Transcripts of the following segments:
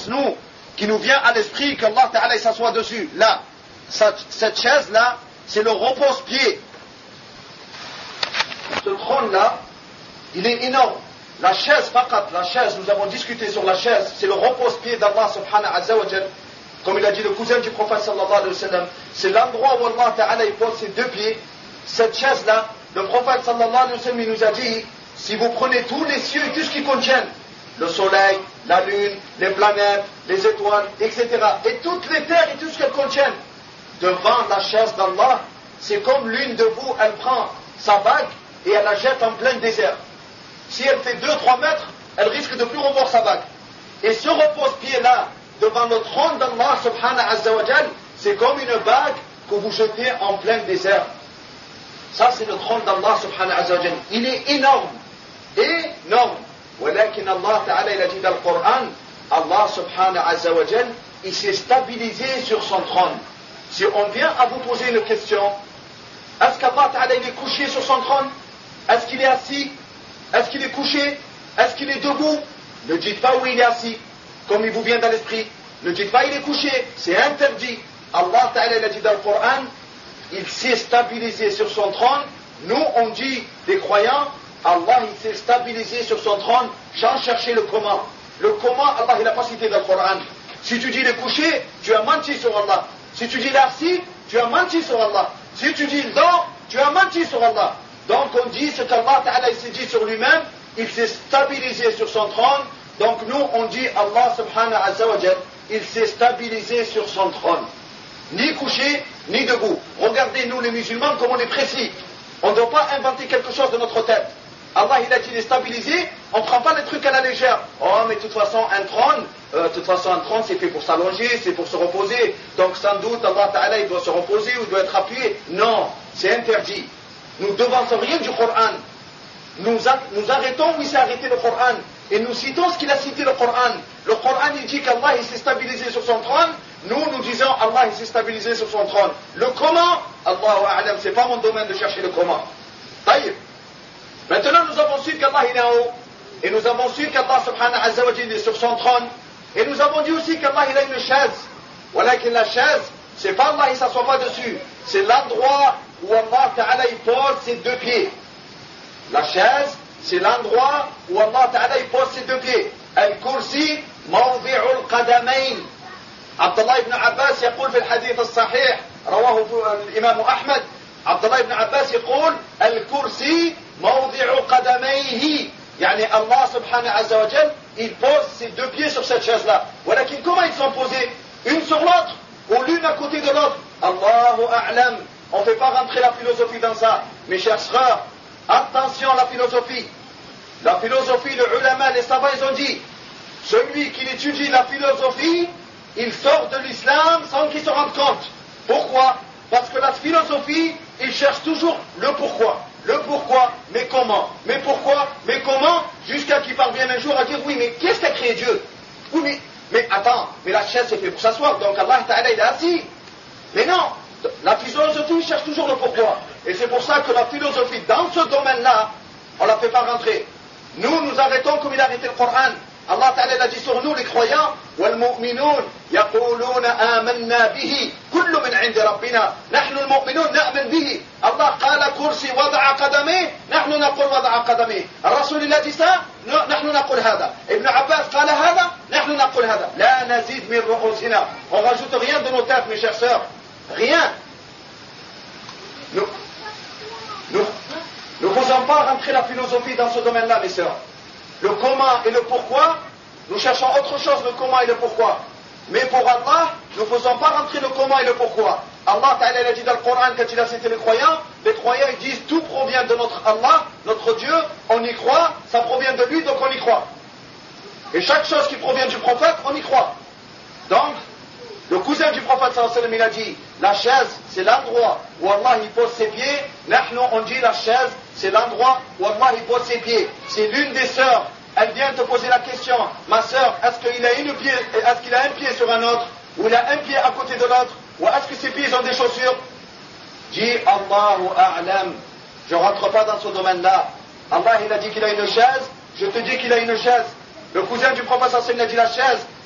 pense, nous, qui nous vient à l'esprit qu'Allah Ta'ala il s'assoit dessus. Là, cette chaise-là, c'est le repose-pied. Ce trône-là, il est énorme. La chaise, la chaise, nous avons discuté sur la chaise, c'est le repose-pied d'Allah subhanahu wa ta'ala. Comme il a dit le cousin du prophète sallallahu alayhi wa sallam, c'est l'endroit où Allah Ta'ala il pose ses deux pieds. Cette chaise-là, le prophète sallallahu alayhi wa sallam il nous a dit, si vous prenez tous les cieux et tout ce qu'ils contiennent, le soleil, la lune, les planètes, les étoiles, etc., et toutes les terres et tout ce qu'elles contiennent, devant la chaise d'Allah, c'est comme l'une de vous, elle prend sa bague et elle la jette en plein désert. Si elle fait 2-3 mètres, elle risque de plus revoir sa bague. Et ce repose-pied-là, devant le trône d'Allah subhanahu wa ta'ala, c'est comme une bague que vous jetez en plein désert. Ça, c'est le trône d'Allah subhanahu wa ta'ala. Il est énorme. Énorme. ولكن Allah Ta'ala, il a dit dans le Coran, Allah subhanahu wa ta'ala, il s'est stabilisé sur son trône. Si on vient à vous poser une question, est-ce qu'Allah Ta'ala, il est couché sur son trône? Est-ce qu'il est assis? Est-ce qu'il est couché? Est-ce qu'il est debout? Ne dites pas où il est assis, comme il vous vient dans l'esprit. Ne dites pas il est couché, c'est interdit. Allah Ta'ala, il a dit dans le Coran, il s'est stabilisé sur son trône. Nous, on dit, les croyants, Allah, il s'est stabilisé sur son trône sans chercher le comment. Le comment, Allah, il n'a pas cité dans le Coran. Si tu dis le couché, tu as menti sur Allah. Si tu dis l'assis, tu as menti sur Allah. Si tu dis le dort, tu as menti sur Allah. Donc on dit ce qu'Allah Ta'ala il s'est dit sur lui-même, il s'est stabilisé sur son trône. Donc nous on dit Allah subhanahu wa ta'ala, il s'est stabilisé sur son trône. Ni couché, ni debout. Regardez nous les musulmans comme on est précis. On ne doit pas inventer quelque chose de notre tête. Allah il a dit il est stabilisé, on ne prend pas les trucs à la légère. Oh mais de toute façon un trône, c'est fait pour s'allonger, c'est pour se reposer. Donc sans doute Allah Ta'ala il doit se reposer ou il doit être appuyé. Non, c'est interdit. Nous ne devançons rien du Coran. Nous arrêtons où il s'est arrêté le Coran. Et nous citons ce qu'il a cité le Coran. Le Coran il dit qu'Allah il s'est stabilisé sur son trône. Nous disons Allah il s'est stabilisé sur son trône. Le comment, Allahu A'lam, c'est pas mon domaine de chercher le comment. Taïb. Maintenant nous avons su qu'Allah il est en haut. Et nous avons su qu'Allah subhanahu wa ta'ala est sur son trône. Et nous avons dit aussi qu'Allah il a une chaise. Voilà que la chaise, c'est pas Allah il s'assoit pas dessus. C'est l'endroit où Allah Ta'ala il pose ses deux pieds. La chaise, c'est l'endroit où Allah Ta'ala il pose ses deux pieds. Al-Kursi, موضع القدمين. عبد الله بن عباس يقول في الحديث الصحيح رواه الإمام أحمد عبد الله بن عباس يقول الكرسي موضع قدميه يعني الله سبحانه عز وجل il pose ses deux pieds sur cette chaise-là. ولكن comment ils sont posés? Une sur l'autre ou l'une à côté de l'autre? Allahu A'lam. On ne fait pas rentrer la philosophie dans ça. Mes chers frères, attention à la philosophie. La philosophie, les ulama, les savants, ils ont dit, celui qui étudie la philosophie, il sort de l'islam sans qu'il se rende compte. Pourquoi? Parce que la philosophie, il cherche toujours le pourquoi. Le pourquoi, mais comment? Mais pourquoi, mais comment? Jusqu'à qu'il parvienne un jour à dire, oui, mais qu'est-ce qu'a créé Dieu? Oui, mais attends, mais la chaise c'est fait pour s'asseoir, donc Allah Ta'ala il est assis. Mais non, la philosophie cherche toujours le pourquoi. Et c'est pour ça que la philosophie, dans ce domaine-là, on ne la fait pas rentrer. Nous arrêtons comme il a arrêté le Coran. Allah Ta'ala a dit sur nous, les croyants, وَالْمُؤْمِنُونَ يَقُولُونَ آمَنَّا بِهِ كُلُّ مِنْ عِنْدِ رَبِّنَا نحن المؤمنون نؤمن به. Allah قال كرسي وضع قدميه نحن نقول وضع قدميه. الرسول il a dit ça, نحن نقول هذا. Ibn Abbas قال هذا نحن نقول هذا. لا نزيد من رؤوسنا. On rajoute rien de nos têtes, mes chers sœurs. Rien. Nous ne faisons pas rentrer la philosophie dans ce domaine-là, mes sœurs. Le comment et le pourquoi, nous cherchons autre chose, le comment et le pourquoi. Mais pour Allah, nous ne faisons pas rentrer le comment et le pourquoi. Allah Ta'ala a dit dans le Coran, quand il a cité les croyants ils disent tout provient de notre Allah, notre Dieu, on y croit, ça provient de lui, donc on y croit. Et chaque chose qui provient du prophète, on y croit. Donc, le cousin du prophète sallallahu alayhi wa sallam, il a dit, la chaise, c'est l'endroit où Allah il pose ses pieds. Nahnu, on dit la chaise, c'est l'endroit où Allah il pose ses pieds. C'est l'une des sœurs, elle vient te poser la question, ma sœur, est-ce qu'il a un pied sur un autre, ou il a un pied à côté de l'autre, ou est-ce que ses pieds ont des chaussures? Dis Allahu A'lam. Je ne rentre pas dans ce domaine-là. Allah il a dit qu'il a une chaise, je te dis qu'il a une chaise. Le cousin du prophète sallallahu alayhi wa sallam a dit la chaise,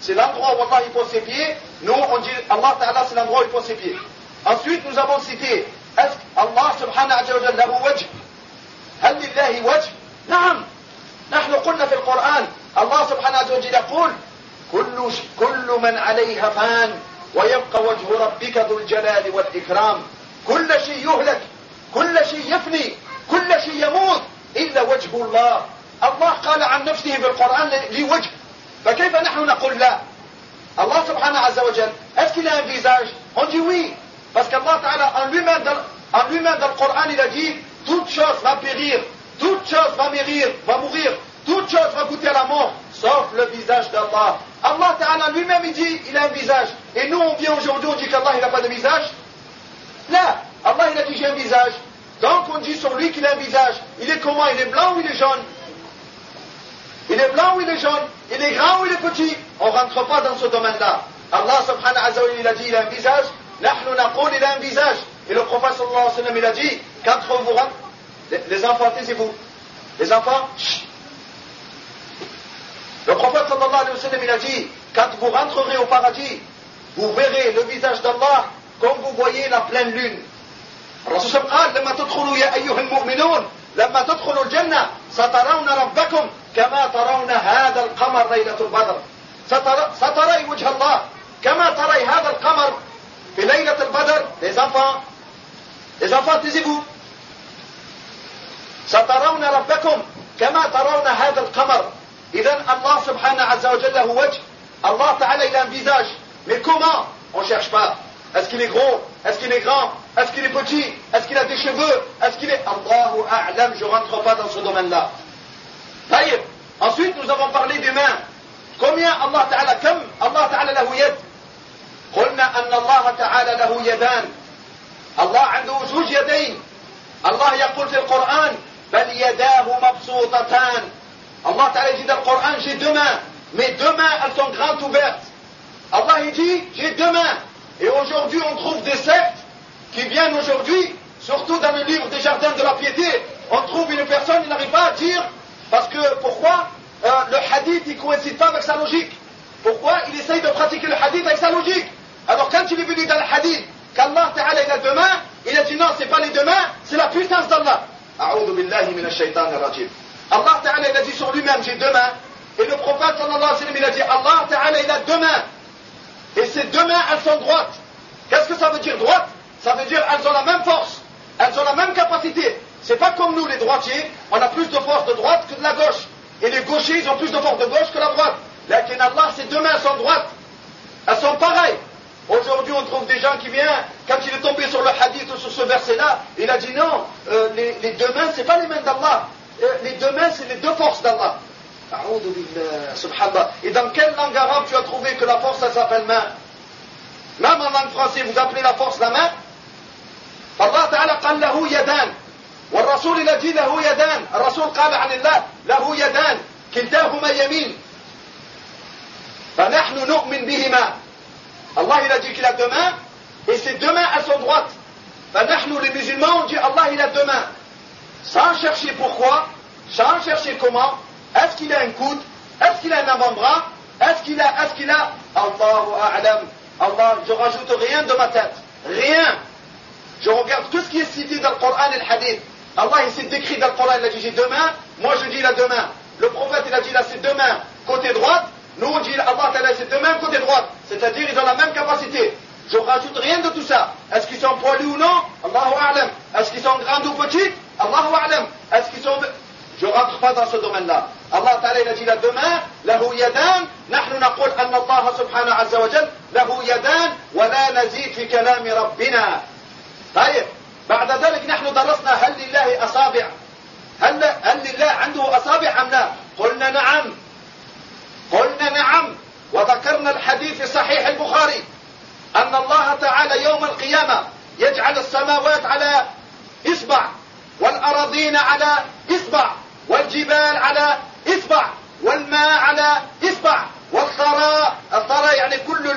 c'est l'endroit où Allah il pose ses pieds. Nous, on dit Allah Ta'ala, c'est l'endroit où il pose ses pieds. Ensuite, nous avons cité, est-ce Allah subhanahu wa ta'ala له وجه؟ هل لله وجه؟ نعم. نحن قلنا في القرآن الله سبحانه وتعالى يقول كل من عليها فان ويبقى وجه ربك ذو الجلال والإكرام. كل شيء يهلك، كل شيء يفني، كل شيء يموت إلا وجه الله. الله قال عن نفسه في القرآن لي وجه، فكيف نحن نقول لا؟ Allah subhanahu wa ta'ala, est-ce qu'il a un visage? On dit oui, parce qu'Allah ta'ala en lui-même dans le Coran il a dit toute chose va périr, toute chose va mourir, toute chose va goûter à la mort, sauf le visage d'Allah. Allah ta'ala lui-même il dit il a un visage, et nous on vient aujourd'hui on dit qu'Allah il n'a pas de visage. Là, Allah il a dit j'ai un visage, donc on dit sur lui qu'il a un visage. Il est comment? Il est blanc ou il est jaune? Il est blanc ou il est jaune? Il est grand ou il est petit? On ne rentre pas dans ce domaine-là. Allah subhanahu wa ta'ala il a dit il a un visage. Nahnu naqul il a un visage. Et le prophète sallallahu alayhi wa sallam il a dit quand vous rentrez, les enfants taisez-vous. Les enfants, chut. Le prophète sallallahu alayhi wa sallam il a dit quand vous rentrerez au paradis, vous verrez le visage d'Allah comme vous voyez la pleine lune. الرسول قال لما تدخلوا يا أيها المؤمنون لما تدخلوا الجنة سترون ربكم كما ترون هذا القمر ليلة البدر. ستري وجه الله كما تري هذا القمر في ليلة البدر. Les enfants taisez-vous. سترون ربكم كما ترون هذا القمر. إذن الله سبحانه عز وجل له وجه. Allah Ta'ala il a un visage. Mais comment? On ne cherche pas. Est-ce qu'il est gros? Est-ce qu'il est grand? Est-ce qu'il est petit? Est-ce qu'il a des cheveux? Est-ce qu'il est... Allahu A'lam, je ne rentre pas dans ce domaine-là. Taïb. Ensuite, nous avons parlé des mains. Combien Allah Ta'ala, كم Allah Ta'ala له يد؟ قلنا أن الله تعالى له يدان. الله عنده زوج يدين. الله يقول في القرآن بل يداه مبسوطتان. Allah Ta'ala dit dans le Coran j'ai deux mains. Mes deux mains, elles sont grandes ouvertes. Allah il dit j'ai deux mains. Et aujourd'hui, on trouve des sectes qui viennent aujourd'hui, surtout dans le livre des jardins de la piété, on trouve une personne, il n'arrive pas à dire, parce que pourquoi le hadith, il ne coïncide pas avec sa logique. Pourquoi il essaye de pratiquer le hadith avec sa logique. Alors quand il est venu dans le hadith, qu'Allah Ta'ala il a deux mains, il a dit non, c'est pas les deux mains, c'est la puissance d'Allah. A'udhu billahi minash shaitanir rajim. Allah Ta'ala il a dit sur lui-même, j'ai deux mains. Et le prophète sallallahu alayhi wa sallam, il a dit, Allah Ta'ala il a deux mains. Et ces deux mains, elles sont droites. Qu'est-ce que ça veut dire droite? Ça veut dire elles ont la même force, elles ont la même capacité. C'est pas comme nous les droitiers, on a plus de force de droite que de la gauche. Et les gauchers, ils ont plus de force de gauche que la droite. Lakin Allah, ses deux mains sont droites. Elles sont pareilles. Aujourd'hui, on trouve des gens qui viennent, quand il est tombé sur le hadith ou sur ce verset-là, il a dit non, les deux mains, c'est pas les mains d'Allah. Les deux mains, c'est les deux forces d'Allah. Subhanallah. Et dans quelle langue arabe tu as trouvé que la force, elle s'appelle main? Même en langue française, vous appelez la force la main? Allah Ta'ala قال له يدان والرسول il a dit له يدان. الرسول قال عن الله له يدان كلتاهما يمين فنحن نؤمن بهما. Allah il a dit qu'il a deux mains et ces deux mains elles sont droites. فنحن les musulmans on dit Allah il a deux mains sans chercher pourquoi, sans chercher comment. Est-ce qu'il a un coude? Est-ce qu'il a un avant-bras? Est-ce qu'il a Allahu A'lam. Allah, je rajoute rien de ma tête. Rien. Je regarde tout ce qui est cité dans le Coran et le Hadith. Allah, il s'est décrit dans le Coran, il a dit j'ai deux mains. Moi, je dis il a deux mains. Le prophète, il a dit il a ses deux mains côté droite. Nous, on dit Allah, il a ses deux mains côté droite. C'est-à-dire, ils ont la même capacité. Je rajoute rien de tout ça. Est-ce qu'ils sont poilus ou non? Allahu A'lam. Est-ce qu'ils sont grands ou petits? Allahu A'lam. Est-ce qu'ils sont... Je ne rentre pas dans ce domaine-là. Allah Ta'ala il a dit la demain, lahu yadan, nahnu naqul anna Allah subhanahu azza wa jal, lahu yadan, wa la nazid fi kalami rabbina. طيب بعد ذلك نحن درسنا هل لله أصابع؟ هل لله عنده أصابع أم لا؟ قلنا نعم وذكرنا الحديث في صحيح البخاري أن الله تعالى يوم القيامة يجعل السماوات على إصبع والأراضين على إصبع والجبال على إصبع والماء على إصبع والثرى يعني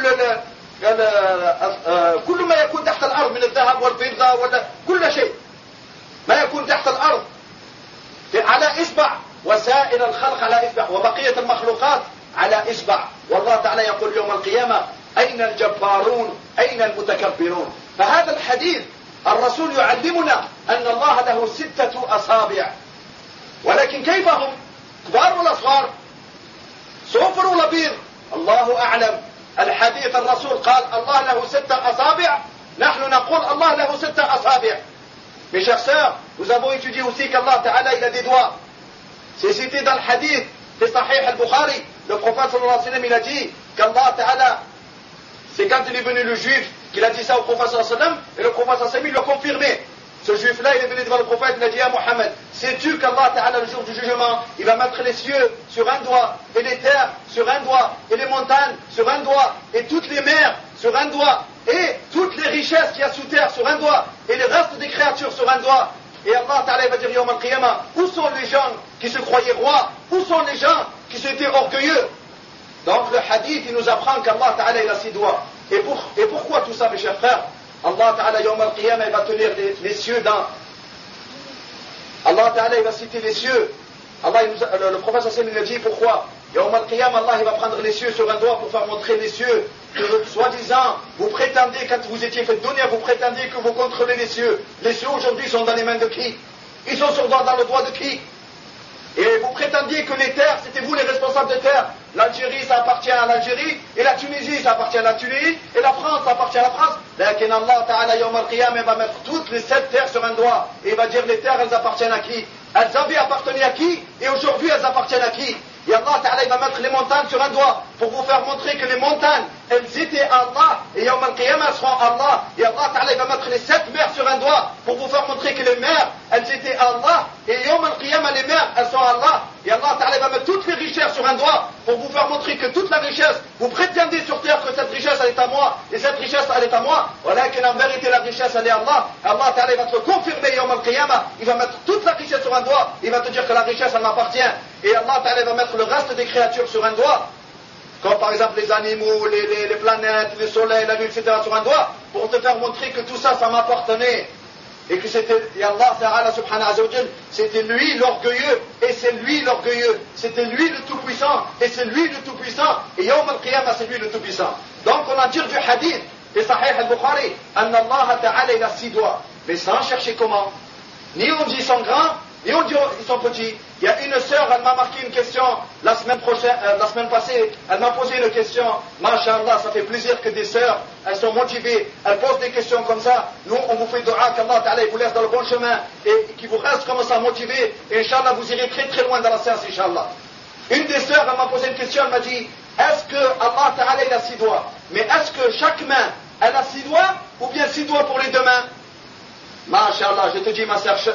كل ما يكون تحت الأرض من الذهب والفضة كل شيء ما يكون تحت الأرض على إصبع وسائر الخلق على إصبع وبقية المخلوقات على إصبع والله تعالى يقول يوم القيامة أين الجبارون أين المتكبرون. فهذا الحديث الرسول يعلمنا أن الله له 6 أصابع، ولكن كيف هم؟ كبار ولا صغار؟ صفر ولا بيض؟ الله أعلم. الحديث الرسول قال الله له 6 أصابع، نحن نقول الله له 6 أصابع. Mes chers sœurs, nous avons étudié aussi qu'Allah Ta'ala il a des doigts. C'est cité dans le hadith de Sahih al-Bukhari. Le prophète sallallahu alayhi wa sallam il a dit qu'Allah Ta'ala, c'est quand il est venu le juif qu'il a dit ça au prophète sallallahu alayhi wa sallam, et le prophète sallallahu alayhi wa sallam il l'a confirmé. Ce juif-là, il est venu devant le prophète, il a dit à Mohammed, sais-tu qu'Allah Ta'ala, le jour du jugement, il va mettre les cieux sur un doigt, et les terres sur un doigt, et les montagnes sur un doigt, et toutes les mers sur un doigt, et toutes les richesses qu'il y a sous terre sur un doigt, et les restes des créatures sur un doigt. Et Allah Ta'ala va dire, Yawm al-Qiyamah, où sont les gens qui se croyaient rois? Où sont les gens qui s'étaient orgueilleux? Donc le hadith, il nous apprend qu'Allah Ta'ala, il a 6 doigts. Et pourquoi tout ça, mes chers frères? Allah Ta'ala, Yawm al-Qiyamah, il va tenir les cieux dans... Allah Ta'ala, il va citer les cieux. Le prophète sallallahu il a dit pourquoi? Yawm al-Qiyamah, Allah, il va prendre les cieux sur un doigt pour faire montrer les cieux. Que, soi-disant, vous prétendez, quand vous étiez fait donner, vous prétendiez que vous contrôlez les cieux. Les cieux aujourd'hui sont dans les mains de qui? Ils sont dans le doigt de qui? Et vous prétendiez que les terres, c'était vous les responsables des terres. L'Algérie, ça appartient à l'Algérie, et la Tunisie, ça appartient à la Tunisie, et la France, ça appartient à la France. Lakin Allah Ta'ala, Yawm al-Qiyamah, va mettre toutes les 7 terres sur un doigt, et il va dire les terres, elles appartiennent à qui? Elles avaient appartenu à qui? Et aujourd'hui, elles appartiennent à qui? Et Allah Ta'ala, il va mettre les montagnes sur un doigt, pour vous faire montrer que les montagnes, elles étaient Allah, et Yawm al-Qiyamah, elles seront Allah. Et Allah Ta'ala, il va mettre les 7 mers sur un doigt, pour vous faire montrer que les mers, elles étaient Allah, et Yawm al-Qiyamah, les mers, elles sont Allah. Et Allah Ta'ala va mettre toutes les richesses sur un doigt, pour vous faire montrer que toute la richesse, vous prétendez sur terre que cette richesse, elle est à moi, et cette richesse, elle est à moi, voilà qu'en vérité, la richesse, elle est à Allah. Allah Ta'ala, il va te le confirmer, Yawm al-Qiyamah, il va mettre toute la richesse sur un doigt, il va te dire que la richesse, elle m'appartient. Et Allah Ta'ala va mettre le reste des créatures sur un doigt, comme par exemple les animaux, les planètes, le soleil, la lune, etc. sur un doigt, pour te faire montrer que tout ça, ça m'appartenait. Et que c'était, et Allah Ta'ala subhanahu wa ta'ala, c'était lui l'orgueilleux, et c'est lui l'orgueilleux. C'était lui le tout-puissant, et c'est lui le tout-puissant. Et Yawm al-Qiyamah, c'est lui le tout-puissant. Donc on a dit du hadith, et Sahih al-Bukhari, Anna Allah Ta'ala, il a 6 doigts. Mais sans chercher comment. Ni on dit ils sont grands, ni on dit ils sont petits. Il y a une sœur, elle m'a marqué une question la semaine passée, elle m'a posé une question. Masha'Allah, ça fait plaisir que des sœurs, elles sont motivées, elles posent des questions comme ça. Nous, on vous fait dua qu'Allah Ta'ala vous laisse dans le bon chemin et qu'il vous reste comme ça motivé. Et Inch'Allah, vous irez très très loin dans la science, Inch'Allah. Une des sœurs, elle m'a posé une question, elle m'a dit, est-ce que Allah Ta'ala, il a 6 doigts? Mais est-ce que chaque main, elle a 6 doigts ou bien 6 doigts pour les 2 mains? Masha'Allah, je te dis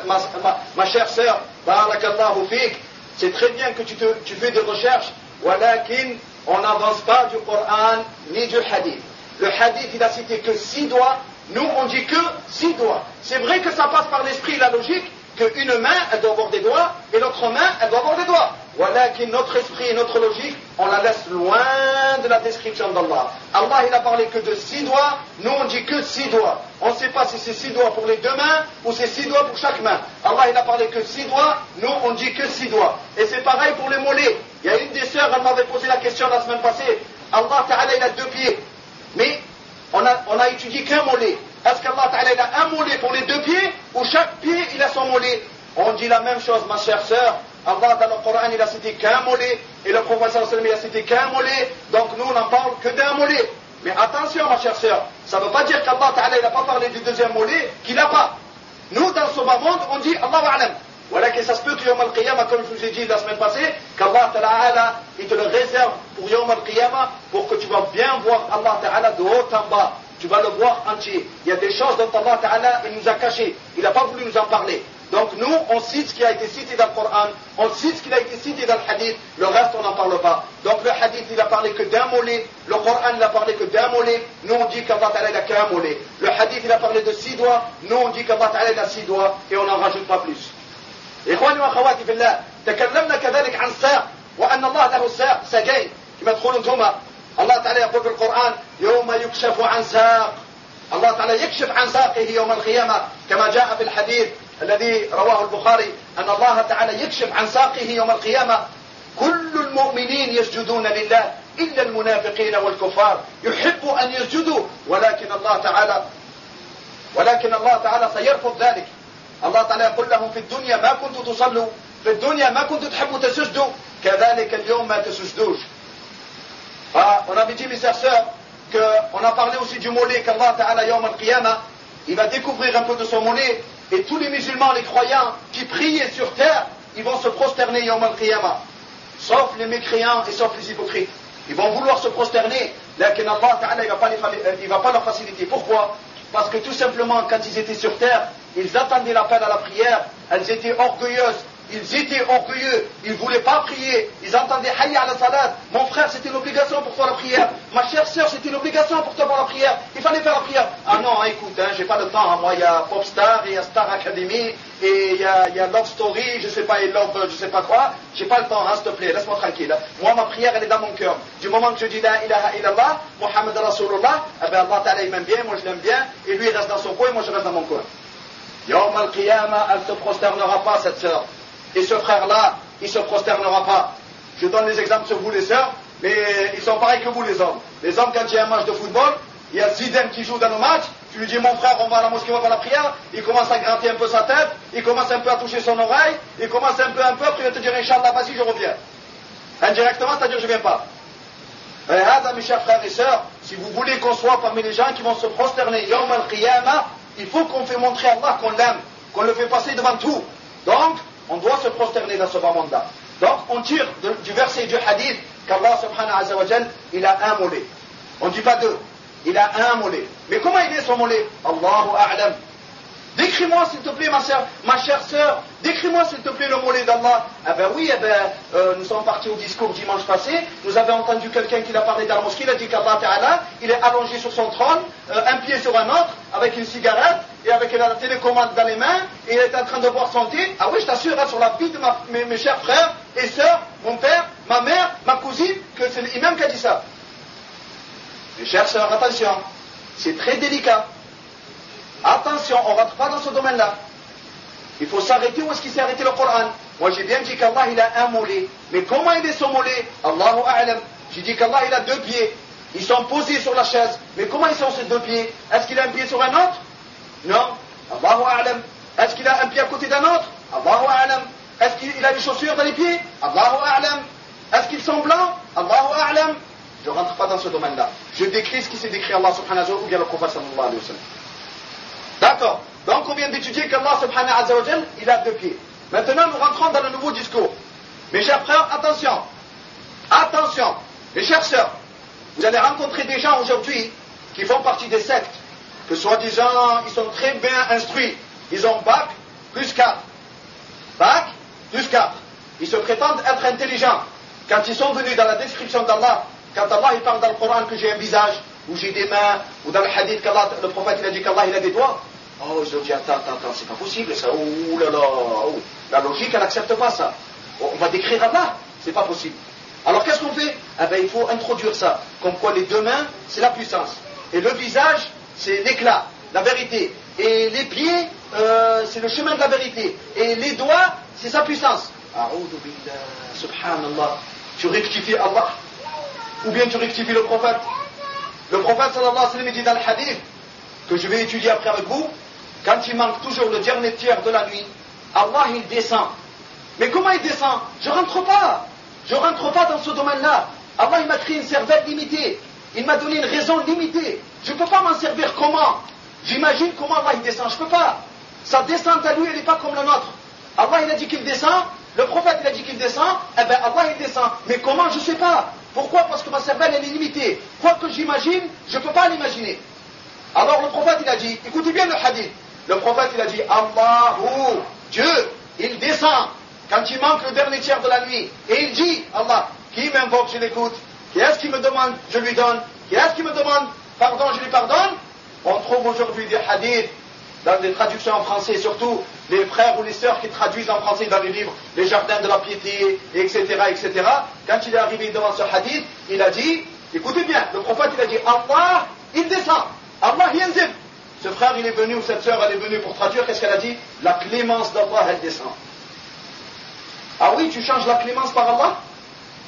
ma chère sœur, barakallahu fik, c'est très bien que tu fais des recherches, walakin on n'avance pas du Coran ni du hadith. Le hadith il a cité que 6 doigts, nous on dit que 6 doigts. C'est vrai que ça passe par l'esprit et la logique, qu'une main elle doit avoir des doigts et l'autre main elle doit avoir des doigts. Walakin notre esprit et notre logique, on la laisse loin de la description d'Allah. Allah il a parlé que de 6 doigts, nous on dit que 6 doigts. On ne sait pas si c'est 6 doigts pour les 2 mains ou c'est 6 doigts pour chaque main. Allah il a parlé que 6 doigts, nous on dit que 6 doigts. Et c'est pareil pour les mollets. Il y a une des sœurs, elle m'avait posé la question la semaine passée. Allah Ta'ala il a 2 pieds. Mais on a étudié qu'un mollet. Est-ce qu'Allah Ta'ala il a un mollet pour les 2 pieds ou chaque pied il a son mollet? On dit la même chose ma chère sœur. Allah dans le Coran il a cité qu'un mollet et le prophète sallallahu alayhi wa sallam il a cité qu'un mollet. Donc nous on n'en parle que d'un mollet. Mais attention ma chère sœur, ça ne veut pas dire qu'Allah Ta'ala il n'a pas parlé du deuxième mollet, qu'il n'a pas. Nous dans ce bas monde on dit Allah wa'alam. Voilà que ça se peut que Yawm al-Qiyamah, comme je vous ai dit la semaine passée, qu'Allah Ta'ala il te le réserve pour Yawm al-Qiyamah pour que tu vas bien voir Allah Ta'ala de haut en bas. Tu vas le voir entier. Il y a des choses dont Allah Ta'ala il nous a caché. Il n'a pas voulu nous en parler. Donc nous, on cite ce qui a été cité dans le Coran, on cite ce qui a été cité dans le hadith, le reste on n'en parle pas. Donc le hadith il a parlé que d'un mollet, le Coran il a parlé que d'un mollet, nous on dit qu'Allah Ta'ala il a qu'un mollet. Le hadith il a parlé de 6 doigts, nous on dit qu'Allah Ta'ala il a 6 doigts et on n'en rajoute pas plus. إخواني وأخواتي في الله تكلمنا كذلك عن الساق وأن الله له ساق ساقين كما تقولون أنتم الله تعالى يقول في القرآن يوم يكشف عن ساق الله تعالى يكشف عن ساقه يوم القيامة كما جاء في الحديث الذي رواه البخاري أن الله تعالى يكشف عن ساقه يوم القيامة كل المؤمنين يسجدون لله إلا المنافقين والكفار يحب أن يسجدوا ولكن الله تعالى سيرفض ذلك. الله تعالى يقول لهم في الدنيا ما كنتم تصلوا، في الدنيا ما كنتم تحبوا تسجدوا، كذلك اليوم ما تسجدوش. On avait dit, mes sœurs, qu'on a parlé aussi du mollet qu'Allah Ta'ala Yawm al-Qiyamah, il va découvrir un peu de son mollet, et tous les musulmans, les croyants qui priaient sur terre, ils vont se prosterner Yawm al-Qiyamah, sauf les mécréants et sauf les hypocrites. Ils vont vouloir se prosterner, mais Allah Ta'ala il va pas leur faciliter. Pourquoi? Parce que tout simplement, quand ils étaient sur terre, ils attendaient l'appel à la prière, elles étaient orgueilleuses, ils étaient orgueilleux, ils ne voulaient pas prier, ils entendaient Hayya ala salat. Mon frère, c'était une obligation pour toi la prière. Ma chère sœur, c'était une obligation pour toi pour la prière. Il fallait faire la prière. Ah non, écoute, j'ai pas le temps. Moi, il y a Popstar, il y a Star Academy, et il y a Love Story, je sais pas, et Love, je sais pas quoi. J'ai pas le temps, s'il te plaît, laisse-moi tranquille. Moi, ma prière, elle est dans mon cœur. Du moment que je dis La ilaha illallah, Muhammad Rasulullah, eh ben Allah Ta'ala, il m'aime bien, moi je l'aime bien, et lui, il reste dans son coin, et moi je reste dans mon coin. Yawm al-Qiyamah, elle ne se prosternera pas, cette sœur. Et ce frère-là, il ne se prosternera pas. Je donne les exemples sur vous les sœurs, mais ils sont pareils que vous les hommes. Les hommes, quand il y a un match de football, il y a Zidane qui joue dans le match, tu lui dis mon frère, on va à la mosquée, on va faire la prière, il commence à gratter un peu sa tête, il commence un peu à toucher son oreille, il commence un peu, après il va te dire Inch'Allah, vas-y, je reviens. Indirectement, c'est-à-dire je ne viens pas. Et mes chers frères et sœurs, si vous voulez qu'on soit parmi les gens qui vont se prosterner Yawm al-Qiyamah, il faut qu'on fait montrer à Allah qu'on l'aime, qu'on le fait passer devant tout. Donc, on doit se prosterner dans ce moment-là. Donc, on tire du verset du hadith qu'Allah subhanahu wa ta'ala, il a un mollet. On ne dit pas deux, il a un mollet. Mais comment il est son mollet? Allahu a'lam. Décris-moi s'il te plaît ma chère sœur, décris-moi s'il te plaît le mollet d'Allah. Ah ben oui, nous sommes partis au discours dimanche passé, nous avons entendu quelqu'un qui a parlé dans la mosquée, il a dit qu'Allah Ta'ala, il est allongé sur son trône, un pied sur un autre, avec une cigarette, et avec la télécommande dans les mains, et il est en train de boire son thé. Ah oui, je t'assure, sur la vie de mes chers frères et sœurs, mon père, ma mère, ma cousine, que c'est l'imam qui a dit ça. Mes chères sœurs, attention, c'est très délicat. Attention, on ne rentre pas dans ce domaine-là. Il faut s'arrêter où est-ce qu'il s'est arrêté le Coran. Moi j'ai bien dit qu'Allah il a un mollet. Mais comment il est son mollet? Allahu a'lam. J'ai dit qu'Allah il a deux pieds. Ils sont posés sur la chaise. Mais comment ils sont ces deux pieds? Est-ce qu'il a un pied sur un autre? Non. Allahu a'lam. Est-ce qu'il a un pied à côté d'un autre? Allahu a'lam. Est-ce qu'il a des chaussures dans les pieds? Allahu a'lam. Est-ce qu'ils sont blancs? Allahu a'lam. Je ne rentre pas dans ce domaine-là. Je décris ce qui s'est décrit Allah subhanahu wa ta'ala ou bien le prophète sallallahu alayhi wa sallam. D'accord. Donc on vient d'étudier qu'Allah subhanahu wa ta'ala, il a deux pieds. Maintenant nous rentrons dans le nouveau discours. Mes chers frères, attention. Attention. Mes chères sœurs, vous allez rencontrer des gens aujourd'hui qui font partie des sectes, que soi-disant ils sont très bien instruits. Ils ont bac plus 4. Bac plus 4. Ils se prétendent être intelligents. Quand ils sont venus dans la description d'Allah, quand Allah il parle dans le Coran que j'ai un visage, ou j'ai des mains, ou dans le hadith qu'Allah, le prophète il a dit qu'Allah il a des doigts. Oh, ils ont dit attends, c'est pas possible ça. Ouh là là, la logique elle n'accepte pas ça. On va décrire Allah, c'est pas possible. Alors qu'est-ce qu'on fait? Eh ben il faut introduire ça. Comme quoi les deux mains c'est la puissance. Et le visage c'est l'éclat, la vérité. Et les pieds c'est le chemin de la vérité. Et les doigts c'est sa puissance. A'udhu billah, subhanallah. Tu rectifies Allah ou bien tu rectifies le prophète. Le prophète sallallahu alayhi wa sallam dit dans le hadith que je vais étudier après avec vous, quand il manque toujours le dernier tiers de la nuit, Allah il descend. Mais comment il descend? Je rentre pas dans ce domaine-là. Allah il m'a créé une cervelle limitée. Il m'a donné une raison limitée. Je ne peux pas m'en servir comment? J'imagine comment Allah il descend. Je ne peux pas. Sa descente à lui elle n'est pas comme la nôtre. Allah il a dit qu'il descend. Le prophète il a dit qu'il descend. Eh bien Allah il descend. Mais comment? Je ne sais pas. Pourquoi? Parce que ma cervelle elle est limitée. Quoi que j'imagine, je ne peux pas l'imaginer. Alors le prophète il a dit, écoutez bien le hadith. Le prophète il a dit, Allahu, Dieu, il descend quand il manque le dernier tiers de la nuit. Et il dit, Allah, qui m'invoque, je l'écoute. Qui est-ce qui me demande, je lui donne. Qui est-ce qui me demande pardon, je lui pardonne. On trouve aujourd'hui des hadiths, dans des traductions en français, surtout les frères ou les sœurs qui traduisent en français dans les livres, les jardins de la piété, etc., etc. Quand il est arrivé devant ce hadith, il a dit, écoutez bien, le prophète il a dit, Allah, il descend. Allah yanzil. Ce frère il est venu, ou cette sœur elle est venue pour traduire, qu'est-ce qu'elle a dit? La clémence d'Allah elle descend. Ah oui, tu changes la clémence par Allah?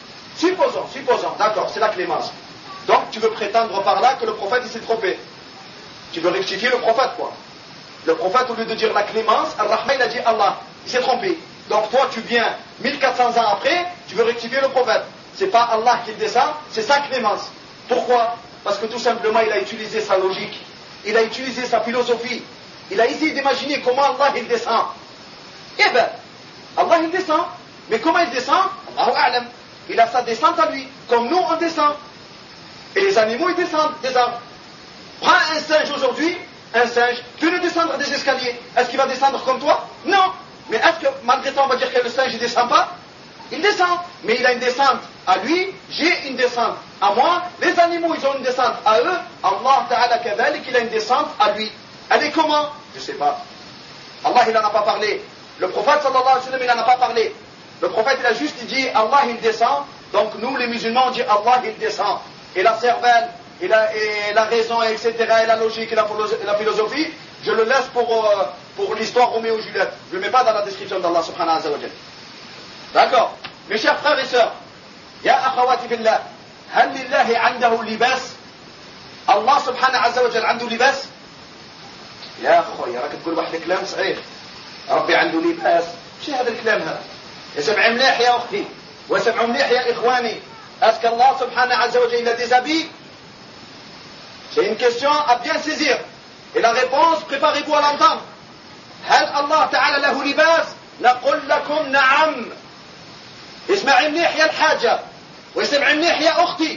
supposons, d'accord, c'est la clémence. Donc tu veux prétendre par là que le prophète il s'est trompé. Tu veux rectifier le prophète, quoi. Le prophète, au lieu de dire la clémence, Ar-Rahman, il a dit Allah. Il s'est trompé. Donc toi, tu viens 1400 ans après, tu veux rectifier le prophète. C'est pas Allah qui descend, c'est sa clémence. Pourquoi? Parce que tout simplement, il a utilisé sa logique. Il a utilisé sa philosophie. Il a essayé d'imaginer comment Allah il descend. Eh bien, Allah il descend. Mais comment il descend? Allahu A'lam. Il a sa descente à lui, comme nous on descend. Et les animaux ils descendent des arbres. Prends un singe aujourd'hui, un singe, fais-le descendre des escaliers. Est-ce qu'il va descendre comme toi? Non. Mais est-ce que malgré ça on va dire que le singe ne descend pas? Il descend. Mais il a une descente à lui, j'ai une descente à moi. Les animaux ils ont une descente à eux. Allah Ta'ala kadhalik, il a une descente à lui. Elle est comment? Je ne sais pas. Allah il n'en a pas parlé. Le prophète sallallahu alayhi wa sallam il n'en a pas parlé. Le prophète il a juste dit Allah il descend. Donc nous les musulmans on dit Allah il descend. Et la cervelle, et la raison, etc., et la logique, et la philosophie, je le laisse pour l'histoire Roméo et Juliette. Je ne le mets pas dans la description d'Allah subhanahu wa ta'ala. D'accord? Mes chers frères et sœurs, Ya akhawati billah, hal lillahi andahu libas? Allah subhanahu wa ta'ala عنده libas? يا أخوي راك تقول واحد الكلام صحيح. ربي عنده لباس. شو هذا الكلام هذا؟ يسمع مليح يا أختي، ويسمع مليح يا إخواني. Est-ce qu'Allah subhanahu wa ta'ala il a des habits? C'est une question à bien saisir. Et la réponse, préparez-vous à l'entendre. هل الله تعالى له لباس؟ نقول لكم نعم. اسمعي مليح يا الحاجة، واسمعي مليح يا أختي.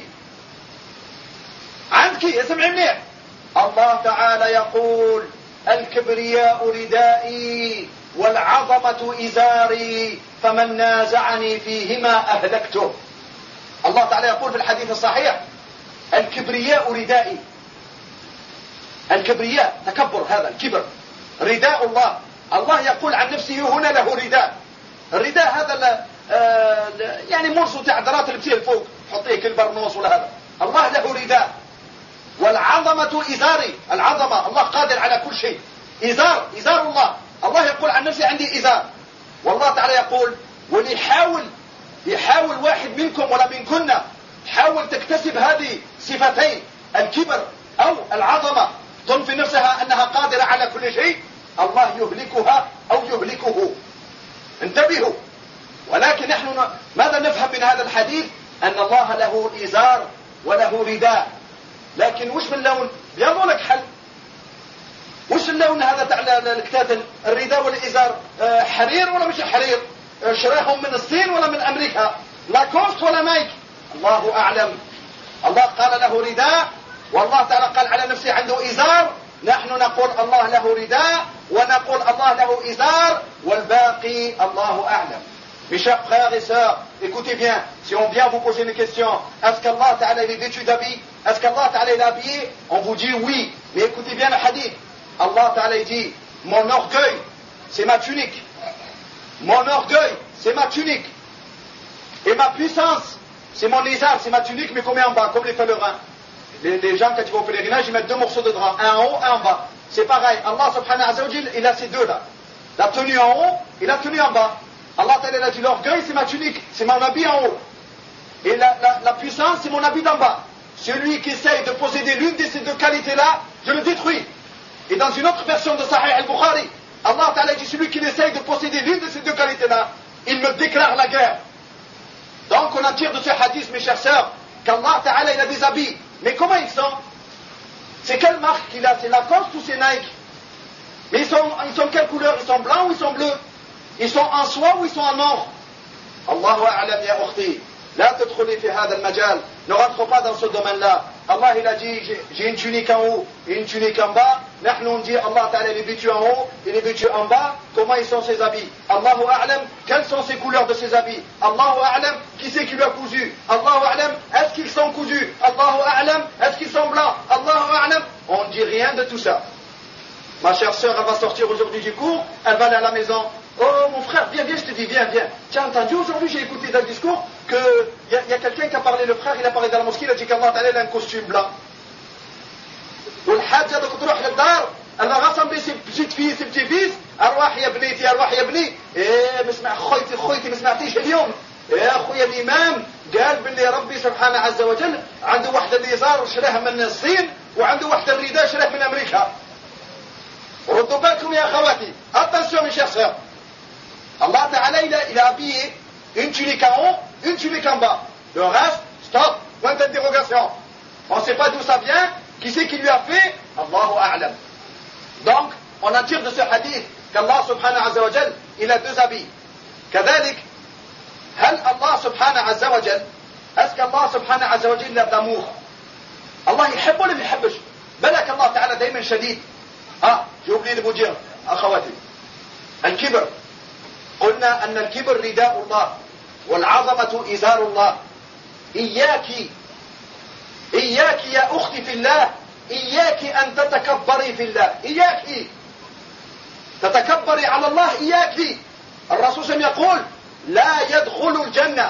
عندك اسمعي مليح. الله تعالى يقول الكبرياء ردائي والعظمة إزاري فمن نازعني فيهما أهلكته. الله تعالى يقول في الحديث الصحيح الكبرياء ردائي. الكبرياء تكبر، هذا الكبر رداء الله. الله يقول عن نفسه هنا له رداء. الرداء هذا يعني مرسو تاع درات اللي بتيه الفوق حطيه كالبرنوس ولا هذا. الله له رداء. والعظمة إزاري. العظمة الله قادر على كل شيء. إزار الله. الله يقول عن نفسه عندي إزار. والله تعالى يقول واللي يحاول واحد منكم ولا منكن حاول تكتسب هذه صفتين الكبر أو العظمة تظن في نفسها أنها قادرة على كل شيء الله يهلكها أو يهلكه. انتبهوا. ولكن نحن ماذا نفهم من هذا الحديث؟ أن الله له إزار وله رداء. لكن وش من لون؟ بيضوا لك حل. وش اللون هذا تاع الكتاتل؟ الرداء والإزار حرير ولا مش حرير؟ شراهم من الصين ولا من أمريكا؟ لاكوست ولا نايك؟ الله أعلم. الله قال له رداء والله تعالى قال على نفسه عنده إزار. نحن نقول الله له رداء ونقول الله له إزار والباقي الله أعلم. Mes chers frères et sœurs, écoutez bien, si on vient vous poser une question, est-ce qu'Allah Ta'ala est vêtu d'habits? Est-ce qu'Allah Ta'ala est habillé? On vous dit oui, mais écoutez bien le hadith. Allah Ta'ala dit, mon orgueil, c'est ma tunique. Mon orgueil, c'est ma tunique. Et ma puissance, c'est mon izar, c'est ma tunique, mais comme en bas, comme les pèlerins. Les gens, quand ils vont au pèlerinage, ils mettent deux morceaux de drap, un en haut, un en bas. C'est pareil, Allah subhanahu wa ta'ala, il a ces deux là. La tenue en haut et la tenue en bas. Allah ta'ala a dit l'orgueil, c'est ma tunique, c'est mon habit en haut. Et la puissance, c'est mon habit d'en bas. Celui qui essaye de posséder l'une de ces deux qualités-là, je le détruis. Et dans une autre version de Sahih al-Bukhari, Allah Ta'ala dit celui qui essaye de posséder l'une de ces deux qualités-là, il me déclare la guerre. Donc on en tire de ce hadith, mes chers sœurs, qu'Allah Ta'ala il a des habits. Mais comment ils sont? C'est quelle marque qu'il a? C'est Lacoste ou c'est Nike? Mais ils sont quelle couleur? Ils sont blancs ou ils sont bleus? Ils sont en soie ou ils sont en or? Allahu a'lam ya ukhti. La tadkhuli fi hadha al-majal. Ne rentre pas dans ce domaine-là. Allah il a dit j'ai une tunique en haut et une tunique en bas. Nous on dit Allah Ta'ala il est vêtu en haut, il est vêtu en bas. Comment ils sont ses habits? Allahu a'lam. Quelles sont ces couleurs de ses habits? Allahu a'lam. Qui c'est qui lui a cousu? Allahu a'lam. Est-ce qu'ils sont cousus? Allahu a'lam. Est-ce qu'ils sont blancs? Allahu a'lam. On ne dit rien de tout ça. Ma chère sœur, elle va sortir aujourd'hui du cours, elle va aller à la maison. Oh mon frère, viens, je te dis, viens. Tu as entendu aujourd'hui, j'ai écouté dans le discours qu'il y a quelqu'un qui a parlé, le frère, il a parlé dans la mosquée, il a dit qu'Allah Ta'ala a un costume blanc. والحاجة دوك تروح للدار elle va rassembler ses petites filles, ses petits fils. أرواح يا بنيتي أرواح يا بني. إيه مسمع خويتي ما سمعتيش اليوم. يا أخويا الإمام قال باللي ربي سبحانه عز وجل عنده واحدة الإزار شراه من الصين وعنده واحدة الرداء شراه من أمريكا. ردوا بالكم يا أخواتي. Attention mes chers sœurs. Allah Ta'ala il a habillé une tunique en haut, une tunique en bas. Le reste, stop, point d'interrogation. On ne sait pas d'où ça vient, qui c'est qui lui a fait, Allahu A'lam. Donc, on en tire de ce hadith qu'Allah Subhanahu Azza wa Jal, il a deux habits. كذلك هل الله سبحانه عز وجل أسكى الله سبحانه عز وجل d'amour الله يحب ولا ما يحبش بالك الله تعالى دائما شديد j'ai oublié de vous dire أخواتي الكبر قلنا أن الكبر رداء الله والعظمة إزار الله إياك يا أختي في الله إياك أن تتكبري في الله إياك تتكبري على الله إياك الرسول صلى الله عليه وسلم يقول لا يدخل الجنة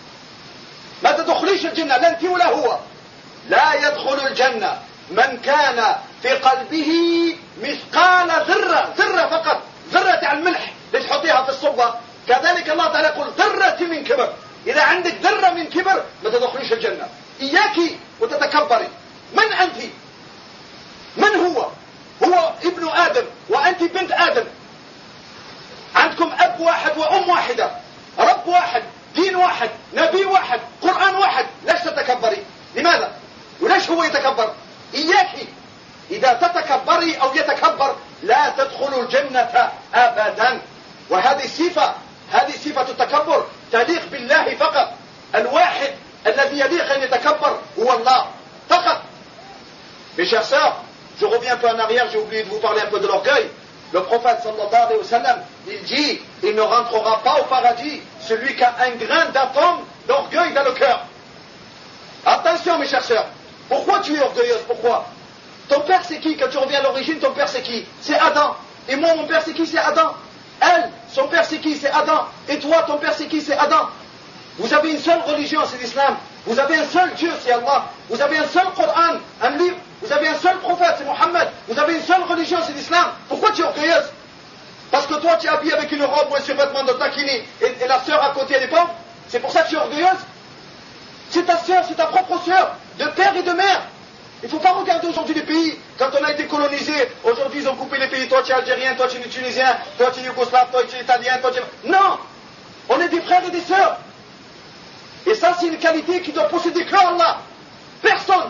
ما تدخليش الجنة لا أنت ولا هو لا يدخل الجنة من كان في قلبه مثقال ذرة فقط ذرة على الملح اللي تحطيها في الصبة كذلك الله تعالى يقول ذرة من كبر إذا عندك ذرة من كبر ما تدخليش الجنة إياك وتتكبري من أنت من هو ابن آدم وأنت بنت آدم عندكم أب واحد وأم واحدة رب واحد دين واحد نبي واحد قرآن واحد ليش تتكبري لماذا وليش هو يتكبر إياك إذا تتكبري أو يتكبر لا تدخل الجنة أبدا وهذه صفة التكبر تليق بالله فقط الواحد الذي يليق أن يتكبر هو الله فقط. Mes chers sœurs, je reviens un peu en arrière, j'ai oublié de vous parler un peu de l'orgueil. Le prophète sallallahu alayhi wa sallam, il dit, il ne rentrera pas au paradis celui qui a un grain d'atome d'orgueil dans le cœur. Attention mes chers sœurs, pourquoi tu es orgueilleuse? Pourquoi? Ton père c'est qui? Quand tu reviens à l'origine, ton père c'est qui? C'est Adam. Et moi, mon père c'est qui? C'est Adam. Elle, son père c'est qui? C'est Adam. Et toi, ton père c'est qui? C'est Adam. Vous avez une seule religion, c'est l'islam. Vous avez un seul Dieu, c'est Allah. Vous avez un seul Coran, un livre. Vous avez un seul prophète, c'est Mohammed. Vous avez une seule religion, c'est l'islam. Pourquoi tu es orgueilleuse? Parce que toi, tu es habillé avec une robe ou un survêtement de taquini et la sœur à côté, elle est pauvre. C'est pour ça que tu es orgueilleuse? C'est ta sœur, c'est ta propre sœur, de père et de mère. Il ne faut pas regarder aujourd'hui les pays. Quand on a été colonisé, aujourd'hui ils ont coupé les pays. Toi tu es algérien, toi tu es tunisien, toi tu es yougoslave, toi tu es italien, toi tu es... Non! On est des frères et des sœurs. Et ça c'est une qualité qui doit posséder que Allah. Personne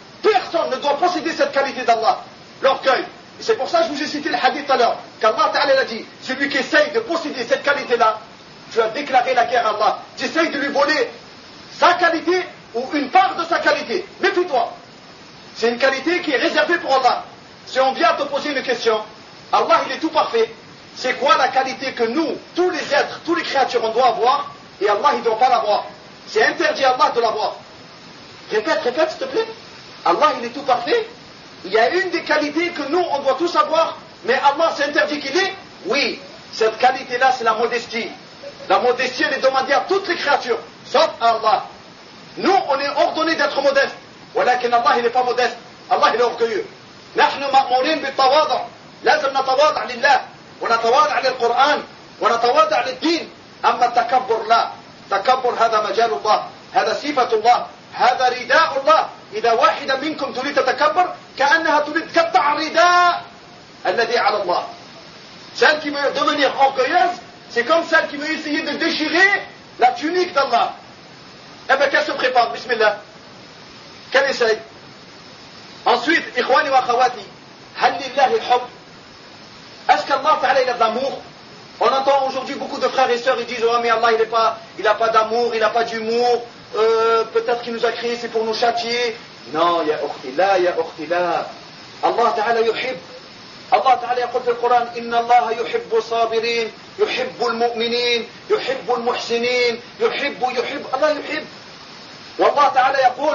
ne doit posséder cette qualité d'Allah. L'orgueil. Et c'est pour ça que je vous ai cité le hadith tout à l'heure. Qu'Allah Ta'ala a dit, celui qui essaye de posséder cette qualité-là, tu as déclaré la guerre à Allah. Tu essayes de lui voler sa qualité ou une part de sa qualité. Méfie-toi. C'est une qualité qui est réservée pour Allah. Si on vient te poser une question, Allah il est tout parfait. C'est quoi la qualité que nous, tous les êtres, tous les créatures, on doit avoir et Allah il ne doit pas l'avoir? C'est interdit à Allah de l'avoir. Répète s'il te plaît. Allah il est tout parfait. Il y a une des qualités que nous on doit tous avoir, mais Allah c'est interdit qu'il ait. Oui, cette qualité-là c'est la modestie. La modestie elle est demandée à toutes les créatures, sauf à Allah. Nous on est ordonné d'être modeste. ولكن الله n'est pas modeste. الله est orgueilleux. نحن مأمورين بالتواضع. لازم نتواضع لله ونتواضع للقرآن ونتواضع للدين. أما التكبر لا. تكبر هذا مجال الله. هذا صفة الله. هذا رداء الله. إذا واحدة منكم تريد تتكبر كأنها تريد تقطع الرداء الذي على الله. Celle qui veut devenir orgueilleuse, c'est comme celle qui veut essayer de déchirer la tunique d'Allah. Eh bien qu'elle se prépare. Bismillah. Qu'elle essaye. Ensuite, إخواني وأخواتي, هل لله الحب? Est-ce qu'Allah Ta'ala il a de l'amour? On entend aujourd'hui beaucoup de frères et sœurs, ils disent oh mais Allah il n'a pas d'amour, il n'a pas d'humour, peut-être qu'il nous a créés c'est pour nous châtier. Non, ya ukhti la. Allah Ta'ala yuhib. Allah Ta'ala يقول في القرآن إن الله يحب الصابرين يحب المؤمنين يحب المحسنين يحب الله يحب. والله تعالى يقول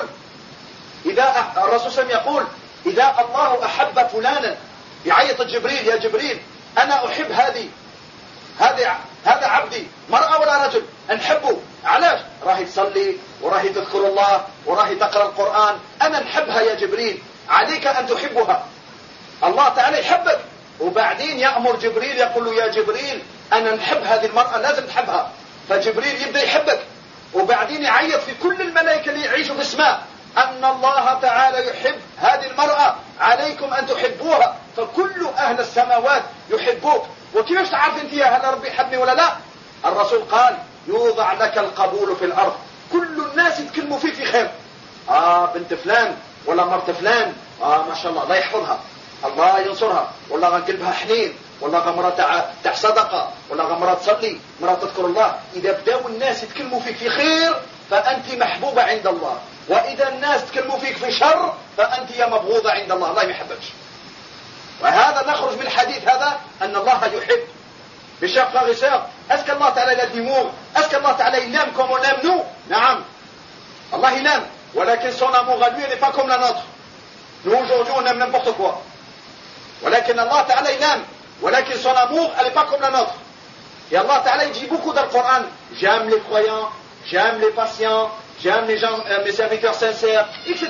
إذا الرسول صلى الله عليه وسلم يقول إذا الله أحب فلانا يعيط جبريل يا جبريل أنا أحب هذا عبدي مرأة ولا رجل نحبه علاش راهي تصلي وراهي تذكر الله وراهي تقرأ القرآن أنا نحبها يا جبريل عليك أن تحبها. الله تعالى يحبك وبعدين يأمر جبريل يقول له يا جبريل أنا نحب هذه المرأة لازم تحبها. فجبريل يبدأ يحبك وبعدين يعيط في كل الملائكة اللي يعيشوا في السماء أن الله تعالى يحب هذه المرأة، عليكم أن تحبوها، فكل أهل السماوات يحبوك. وكيف تعرف أنت يا هل ربي يحبني ولا لا؟ الرسول قال يوضع لك القبول في الأرض، كل الناس يتكلموا فيك في خير. بنت فلان ولا مرت فلان، ما شاء الله، الله يحفظها، الله ينصرها، والله قلبها حنين، والله مرة تاع صدقة، والله مرة تصلي، مرة تذكر الله. إذا بداوا الناس يتكلموا فيك في خير فأنت محبوبة عند الله، وإذا الناس تكلموا فيك في شر فأنت يا مبغوضة عند الله، الله ما يحبكش. وهذا نخرج من الحديث هذا أن الله يحب. Mes chers frères et sœurs, est-ce qu'Allah Ta'ala a de l'humour? Est-ce qu'Allah Ta'ala il aime comme on aime nous? Naam. Allah il aime. ولكن son amour à lui n'est pas comme la nôtre. Nous aujourd'hui on aime n'importe quoi. ولكن Allah Ta'ala il aime. ولكن son amour elle n'est pas comme la nôtre. Et Allah Ta'ala il dit beaucoup dans le Coran, j'aime les croyants, j'aime les patients, j'aime les gens, mes serviteurs sincères, etc.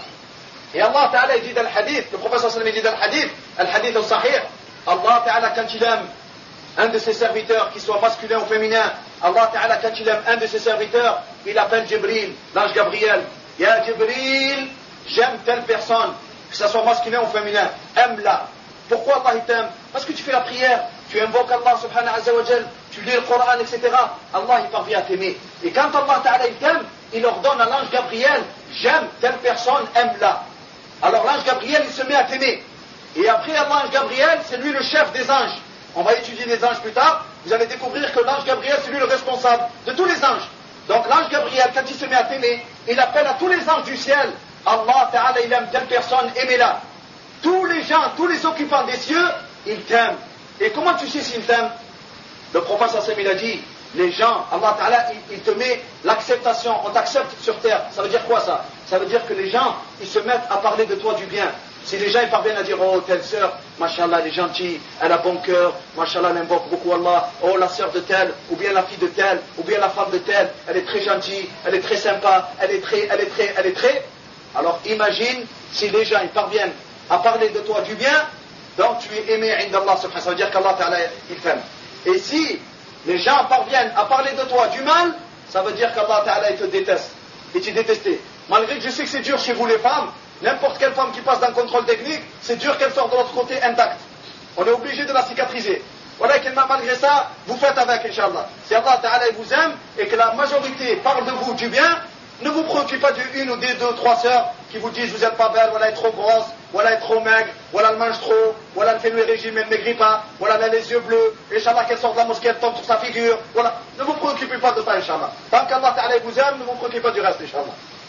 Et Allah Ta'ala il dit dans le hadith, le prophète sallallahu alayhi wa sallam dit dans le hadith al-sahih, Allah Ta'ala quand il aime un de ses serviteurs, qu'il soit masculin ou féminin, Allah Ta'ala quand il aime un de ses serviteurs, il appelle Jibril, l'ange Gabriel. Ya Jibril, j'aime telle personne, que ce soit masculin ou féminin, aime-la. Pourquoi Allah t'aime? Parce que tu fais la prière, tu invoques Allah subhanahu wa ta'ala, tu lis le Coran, etc. Allah il parvient à t'aimer. Et quand Allah Ta'ala il t'aime, il ordonne à l'ange Gabriel, j'aime telle personne, aime-la. Alors l'ange Gabriel il se met à t'aimer. Et après l'ange Gabriel, c'est lui le chef des anges. On va étudier les anges plus tard, vous allez découvrir que l'ange Gabriel c'est lui le responsable de tous les anges. Donc l'ange Gabriel, quand il se met à t'aimer, il appelle à tous les anges du ciel, Allah Ta'ala il aime telle personne, aimez-la. Tous les gens, tous les occupants des cieux, ils t'aiment. Et comment tu sais s'ils t'aiment? Le prophète sallallahu alayhi wa sallam il a dit, les gens, Allah Ta'ala il te met l'acceptation, on t'accepte sur terre. Ça veut dire quoi ça? Ça veut dire que les gens, ils se mettent à parler de toi du bien. Si les gens ils parviennent à dire, oh telle sœur, mashallah elle est gentille, elle a bon cœur, mashallah elle invoque beaucoup Allah, oh la sœur de telle, ou bien la fille de telle, ou bien la femme de telle, elle est très gentille, elle est très sympa, elle est très. Alors imagine si les gens ils parviennent à parler de toi du bien, donc tu es aimé indallah subhanahu, ça veut dire qu'Allah Ta'ala il t'aime. Et si les gens parviennent à parler de toi du mal, ça veut dire qu'Allah Ta'ala il te déteste, et tu es détesté. Malgré que je sais que c'est dur chez vous les femmes, n'importe quelle femme qui passe d'un contrôle technique, c'est dur qu'elle sorte de l'autre côté intacte. On est obligé de la cicatriser. Voilà que malgré ça, vous faites avec, Inch'Allah. Si Allah Ta'ala vous aime et que la majorité parle de vous du bien, ne vous préoccupez pas d'une ou des deux, trois sœurs qui vous disent vous n'êtes pas belle, voilà elle est trop grosse, voilà elle est trop maigre, voilà elle mange trop, voilà elle fait le régime, elle ne maigrit pas, voilà elle a les yeux bleus, Inch'Allah qu'elle sort de la mosquée, elle tombe sur sa figure, voilà. Ne vous préoccupez pas de ça, Inch'Allah. Tant qu'Allah Ta'ala vous aime, ne vous préoccupez pas du reste, Inch'Allah.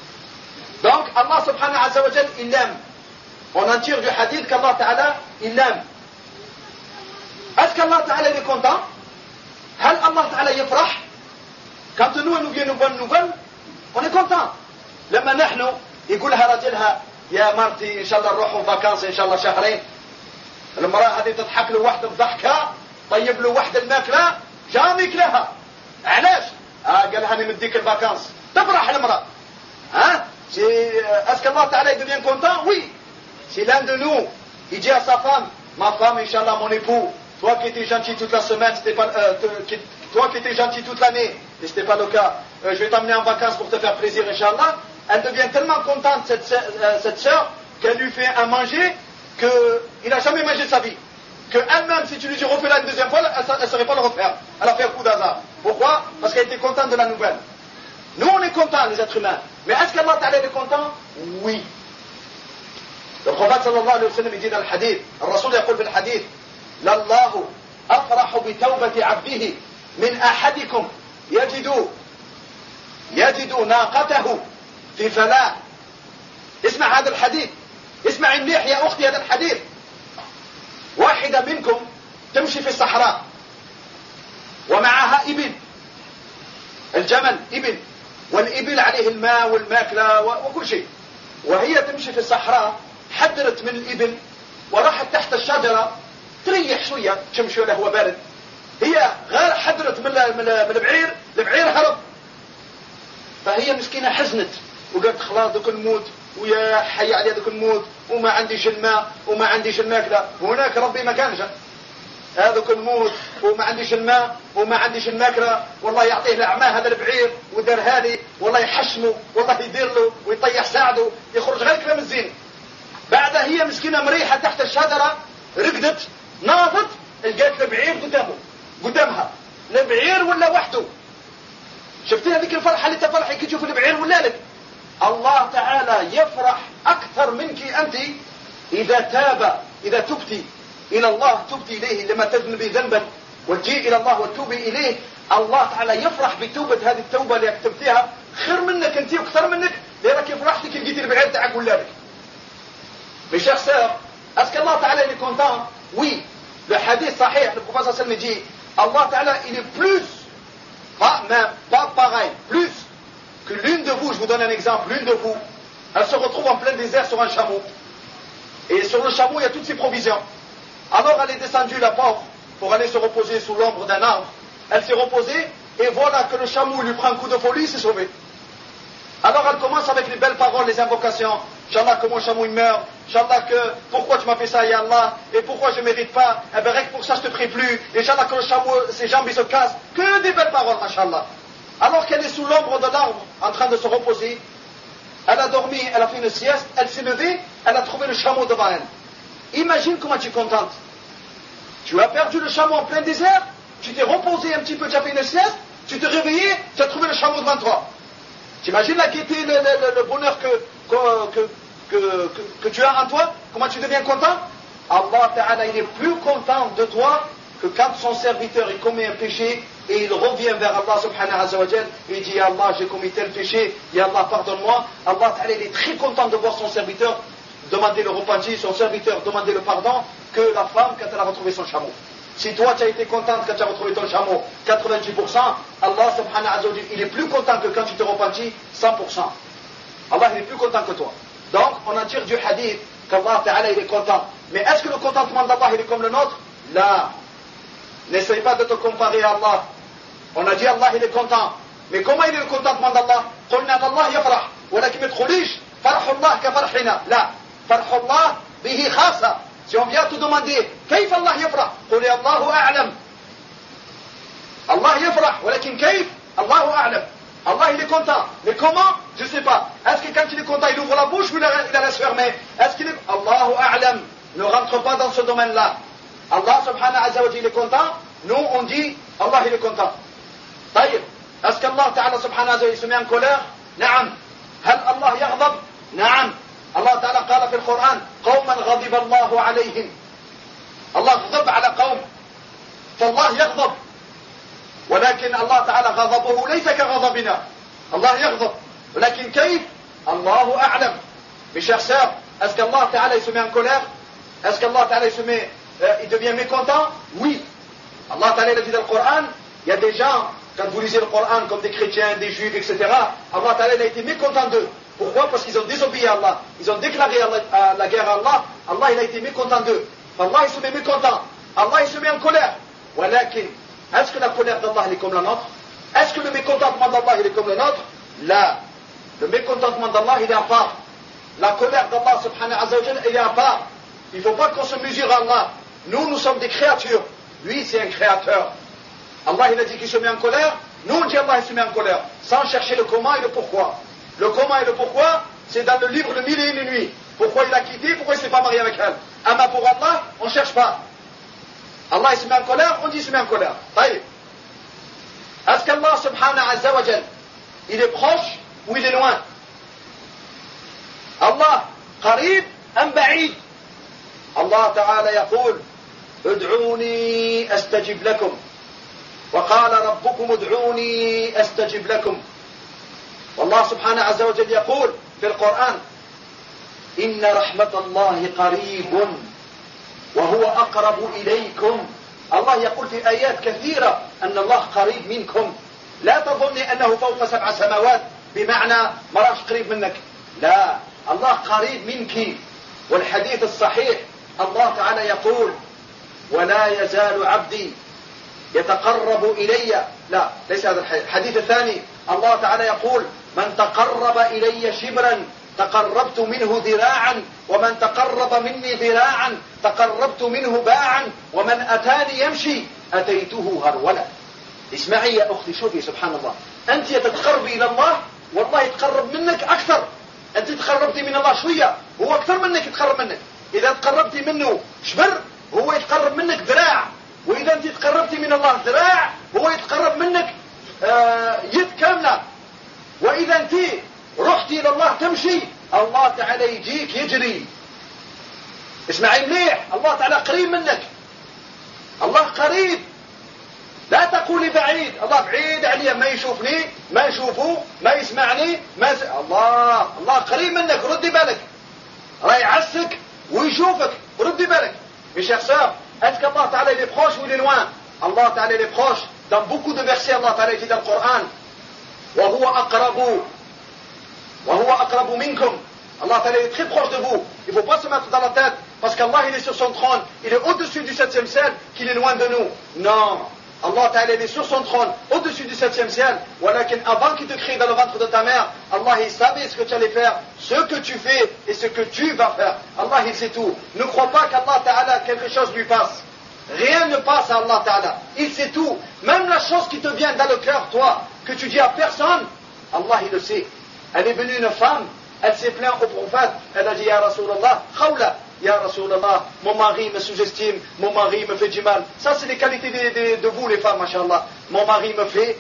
Donc Allah subhanahu wa ta'ala il aime. On en tire du hadith qu'Allah Ta'ala il aime. Est-ce qu'Allah Ta'ala est content? Hal Allah Ta'ala yafrah? Quand nous vient une bonne nouvelle, on est content. لما نحن يقولها رجلها يا مرتي ان شاء الله نروحوا فاكانس ان شاء الله شهرين، المرأة هذه تضحك له واحدة بضحكة، طيب له واحدة الماكلة جام ياكلها. علاش؟ قال لها انا مديك الفاكانس، تفرح المرأة. Est-ce qu'Allah Ta'ala devient content? Oui. Si l'un de nous, il dit à sa femme, ma femme, Inch'Allah, mon époux, toi qui étais gentil toute la semaine, toi qui étais gentil toute l'année, et ce n'était pas le cas, je vais t'amener en vacances pour te faire plaisir, Inch'Allah, elle devient tellement contente, cette sœur, qu'elle lui fait un manger qu'il n'a jamais mangé de sa vie. qu'elle-même, si tu lui dis refais-la une deuxième fois, elle ne saurait pas le refaire. Elle a fait un coup d'hasard. Pourquoi? Parce qu'elle était contente de la nouvelle. Nous, on est contents, les êtres humains. Mais est-ce qu'Allah Ta'ala est content? Oui. Le prophète sallallahu alayhi wa sallam dit dans le hadith, le Rasoul يقول في الحديث لله أفرح بتوبة عبده من أحدكم يجد ناقته في فلاة. اسمع هذا الحديث، اسمع مليح يا أختي هذا الحديث. واحدة منكم تمشي في الصحراء ومعها إبل، الجمل إبل، والإبل عليه الماء والماكلة وكل شيء، وهي تمشي في الصحراء حدرت من الإبل وراحت تحت الشجرة تريح شوية تشم شوية هو بارد، هي غير حدرت من البعير هرب، فهي مسكينة حزنت وقالت خلاص دوك نموت ويا حي علي دوك نموت وما عنديش الماء وما عنديش الماكلة. هناك ربي ما كانش هذوك نموت وما عنديش الماء وما عنديش الماكله، والله يعطيه الاعماه هذا البعير ودارها لي، والله يحشمه، والله يدير له ويطيح ساعده، يخرج غير كلام الزين. بعدها هي مسكينه مريحه تحت الشجره، رقدت ناضت لقيت البعير قدامها، البعير ولا وحده. شفتي هذيك الفرحه اللي تفرحي كي تشوف البعير ولا لك؟ الله تعالى يفرح اكثر منك انت اذا تبتي الى الله، تبتي اليه لما تذنبي ذنبا وتجي الى الله وتوبي اليه. الله تعالى يفرح بتوبه هذه التوبه اللي كتبتيها خير منك انت واكثر منك لانك فرحتي كي لقيتي البعير تاعك ولا لك. Mes chers sœurs, est-ce qu'Allah Ta'ala est content? Oui. Le hadith sahih, le prophète sallallahu alayhi wa sallam dit, Allah Ta'ala il est plus, pas pareil, plus que l'une de vous, je vous donne un exemple, l'une de vous, elle se retrouve en plein désert sur un chameau. Et sur le chameau, il y a toutes ses provisions. Alors elle est descendue, la pauvre, pour aller se reposer sous l'ombre d'un arbre. Elle s'est reposée, et voilà que le chameau lui prend un coup de folie, il s'est sauvé. Alors elle commence avec les belles paroles, les invocations. Inch'Allah que mon chameau il meurt. Inch'Allah que pourquoi tu m'as fait ça, ya Allah, et pourquoi je ne mérite pas. Eh bien rien que pour ça je te prie plus. Inch'Allah que le chameau, ses jambes ils se cassent. Que des belles paroles, Inch'Allah. Alors qu'elle est sous l'ombre de l'arbre, en train de se reposer, elle a dormi, elle a fait une sieste, elle s'est levée, elle a trouvé le chameau devant elle. Imagine comment tu es contente. Tu as perdu le chameau en plein désert, tu t'es reposé un petit peu, tu as fait une sieste, tu t'es réveillé, tu as trouvé le chameau devant toi. T'imagines la gaieté, le bonheur que tu as en toi? Comment tu deviens content? Allah Ta'ala il est plus content de toi que quand son serviteur il commet un péché et il revient vers Allah Subhanahu wa ta'ala et il dit Ya Allah j'ai commis tel péché, Ya Allah pardonne-moi. Allah Ta'ala il est très content de voir son serviteur demander le repentir, son serviteur demander le pardon, que la femme quand elle a retrouvé son chameau. Si toi tu as été contente quand tu as retrouvé ton chameau 90%, Allah subhanahu wa ta'ala il est plus content que quand tu te repentis 100%. Allah il est plus content que toi. Donc on en tire du hadith qu'Allah ta'ala il est content. Mais est-ce que le contentement d'Allah il est comme le nôtre? Là, n'essaye pas de te comparer à Allah. On a dit Allah il est content. Mais comment il est le contentement d'Allah? قلنا الله يفرح ولكن ما تقوليش فرح الله كفرحنا. لا، فرح الله به خاصة. Si on vient te demander كيف الله يفرح قل الله أعلم. الله يفرح ولكن كيف الله أعلم. Allah il est content. Mais comment? Je ne sais pas. Est-ce que quand il est content il ouvre la bouche ou il la laisse fermer? Est-ce qu'il est... Allahu A'lam. Ne rentre pas dans ce domaine-là. Allah subhanahu wa ta'ala il est content. Nous on dit Allah il est content. طيب. Est-ce qu'Allah ta'ala subhanahu wa ta'ala il se met en colère? نعم. هل الله يغضب؟ نعم. الله تعالى قال في القرآن قوما غضب الله عليهم. الله غضب على قوم فالله يغضب ولكن الله تعالى غضبه ليس كغضبنا. الله يغضب ولكن كيف الله أعلم. Mes chers sœurs, est-ce qu'Allah Ta'ala il se met en colère? Est-ce qu'Allah Ta'ala il devient mécontent? Oui. Allah Ta'ala il a dit dans le Coran, il y a des gens, quand vous lisez le Coran comme des chrétiens, des juifs, etc., Allah Ta'ala il a été mécontent d'eux. Pourquoi? Parce qu'ils ont désobéi à Allah. Ils ont déclaré la guerre à Allah. Allah il a été mécontent d'eux. Allah il se met mécontent. Allah il se met en colère. ولكن est-ce que la colère d'Allah est comme la nôtre? Est-ce que le mécontentement d'Allah est comme le nôtre? Là, le mécontentement d'Allah il est à part. La colère d'Allah subhanahu wa ta'ala il est à part. Il ne faut pas qu'on se mesure à Allah. Nous sommes des créatures. Lui c'est un créateur. Allah il a dit qu'il se met en colère. Nous on dit Allah il se met en colère. Sans chercher le comment et le pourquoi. Le comment et le pourquoi, c'est dans le livre Le Mille et une nuits. Pourquoi il a quitté, pourquoi il ne s'est pas marié avec elle. Ama pour Allah, on ne cherche pas. Allah il se met en colère, on dit il se met en colère. طيب. Est-ce qu'Allah subhanahu wa ta'ala, il est proche ou il est loin? Allah, قريب أم بعيد? Allah ta'ala يقول ادعوني أستجب لكم وقال ربكم ادعوني أستجب لكم. والله سبحانه عز وجل يقول في القرآن إن رحمة الله قريب وهو أقرب إليكم. الله يقول في آيات كثيرة أن الله قريب منكم. لا تظني أنه فوق 7 سماوات بمعنى مراش قريب منك. لا، الله قريب منك. والحديث الصحيح الله تعالى يقول ولا يزال عبدي يتقرب إلي. لا، ليس هذا الحديث الثاني. الله تعالى يقول من تقرب إلي شبرا تقربت منه ذراعا ومن تقرب مني ذراعا تقربت منه باعا ومن أتاني يمشي أتيته هرولا. اسمعي يا أختي شوفي سبحان الله، أنت تتقربي إلى الله والله يتقرب منك أكثر. أنت تقربتي من الله شوية هو أكثر منك يتقرب منك. إذا تقربتي منه شبر هو يتقرب منك ذراع، وإذا أنت تقربتي من الله ذراع هو يتقرب منك يد كاملة. وإذا أنت رحتي إلى الله تمشي الله تعالى يجيك يجري. اسمعي مليح، الله تعالى قريب منك، الله قريب. لا تقولي بعيد، الله بعيد عليا ما يشوفني ما يشوفه ما يسمعني الله قريب منك. ردي بالك راه يعسك ويشوفك، ردي بالك. Mes chers sœurs, est-ce qu'Allah Ta'ala il est proche ou il est loin? Allah Ta'ala il est proche. Dans beaucoup de versets Allah Ta'ala dit dans le Coran وهو أقرب منكم. Allah Ta'ala est très proche de vous. Il ne faut pas se mettre dans la tête parce qu'Allah il est sur son trône, il est au-dessus du 7e ciel, qu'il est loin de nous. Non, Allah Ta'ala il est sur son trône, au-dessus du 7e ciel. Walakin avant qu'il te crée dans le ventre de ta mère, Allah il savait ce que tu allais faire, ce que tu fais et ce que tu vas faire. Allah il sait tout. Ne crois pas qu'Allah Ta'ala quelque chose lui passe. Rien ne passe à Allah Ta'ala. Il sait tout. Même la chose qui te vient dans le cœur, toi, que tu dis à personne, Allah il le sait. Elle est venue une femme, elle s'est plainte au prophète, elle a dit Ya Rasulallah, Khawla, Ya Rasulallah, mon mari me sous-estime, mon mari me fait du mal. Ça c'est les qualités de vous les femmes, machallah. Mon mari me fait,